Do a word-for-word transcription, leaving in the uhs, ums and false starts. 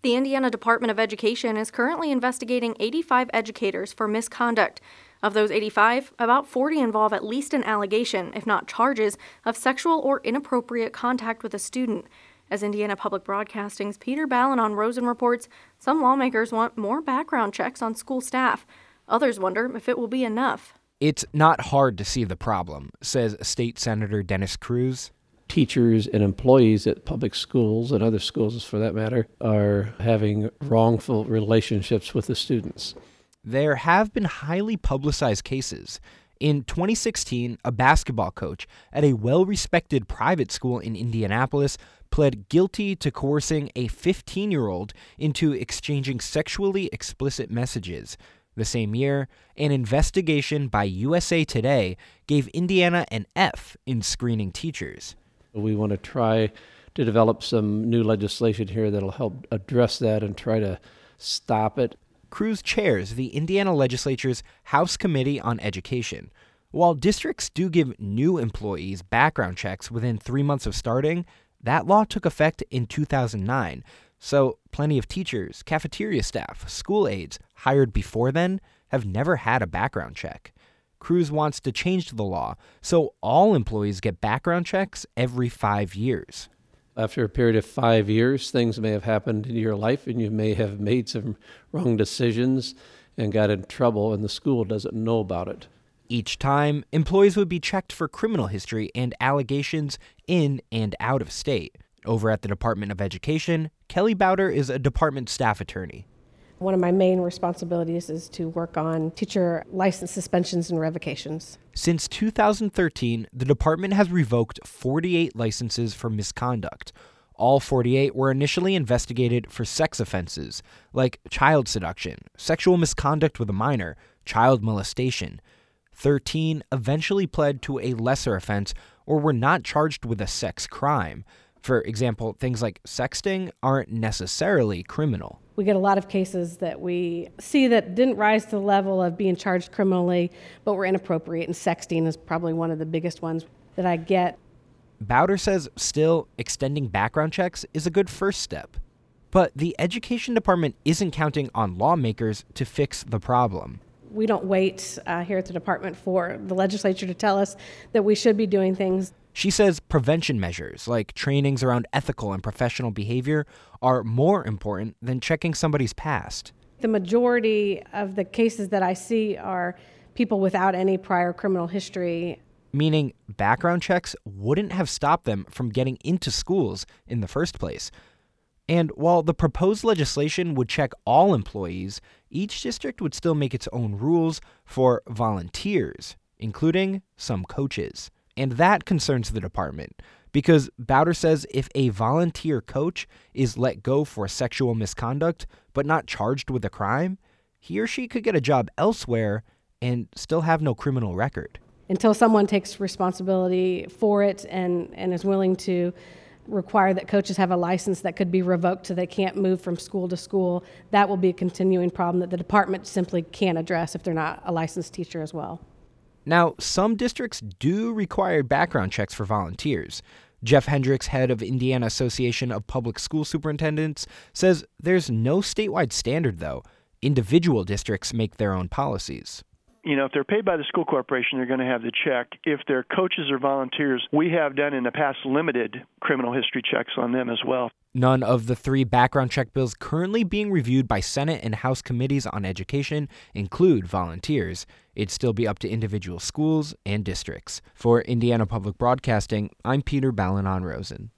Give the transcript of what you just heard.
The Indiana Department of Education is currently investigating eighty-five educators for misconduct. Of those eighty-five, about forty involve at least an allegation, if not charges, of sexual or inappropriate contact with a student. As Indiana Public Broadcasting's Peter Balanon-Rosen reports, some lawmakers want more background checks on school staff. Others wonder if it will be enough. It's not hard to see the problem, says State Senator Dennis Cruz. Teachers and employees at public schools, and other schools for that matter, are having wrongful relationships with the students. There have been highly publicized cases. In twenty sixteen, a basketball coach at a well-respected private school in Indianapolis pled guilty to coercing a fifteen-year-old into exchanging sexually explicit messages. The same year, an investigation by U S A Today gave Indiana an F in screening teachers. We want to try to develop some new legislation here that'll help address that and try to stop it. Cruz chairs the Indiana Legislature's House Committee on Education. While districts do give new employees background checks within three months of starting, that law took effect in two thousand nine. So plenty of teachers, cafeteria staff, school aides hired before then have never had a background check. Cruz wants to change the law so all employees get background checks every five years. After a period of five years, things may have happened in your life and you may have made some wrong decisions and got in trouble, and the school doesn't know about it. Each time, employees would be checked for criminal history and allegations in and out of state. Over at the Department of Education, Kelly Bowder is a department staff attorney. One of my main responsibilities is to work on teacher license suspensions and revocations. Since two thousand thirteen, the department has revoked forty-eight licenses for misconduct. All forty-eight were initially investigated for sex offenses, like child seduction, sexual misconduct with a minor, child molestation. thirteen eventually pled to a lesser offense or were not charged with a sex crime. For example, things like sexting aren't necessarily criminal. We get a lot of cases that we see that didn't rise to the level of being charged criminally, but were inappropriate, and sexting is probably one of the biggest ones that I get. Bowder says still, extending background checks is a good first step. But the Education Department isn't counting on lawmakers to fix the problem. We don't wait uh, here at the department for the legislature to tell us that we should be doing things. She says prevention measures, like trainings around ethical and professional behavior, are more important than checking somebody's past. The majority of the cases that I see are people without any prior criminal history. Meaning background checks wouldn't have stopped them from getting into schools in the first place. And while the proposed legislation would check all employees, each district would still make its own rules for volunteers, including some coaches. And that concerns the department, because Bowder says if a volunteer coach is let go for sexual misconduct but not charged with a crime, he or she could get a job elsewhere and still have no criminal record. Until someone takes responsibility for it and, and is willing to require that coaches have a license that could be revoked so they can't move from school to school, that will be a continuing problem that the department simply can't address if they're not a licensed teacher as well. Now, some districts do require background checks for volunteers. Jeff Hendricks, head of Indiana Association of Public School Superintendents, says there's no statewide standard, though. Individual districts make their own policies. You know, if they're paid by the school corporation, they're going to have the check. If they're coaches or volunteers, we have done in the past limited criminal history checks on them as well. None of the three background check bills currently being reviewed by Senate and House committees on education include volunteers. It'd still be up to individual schools and districts. For Indiana Public Broadcasting, I'm Peter Balanon-Rosen.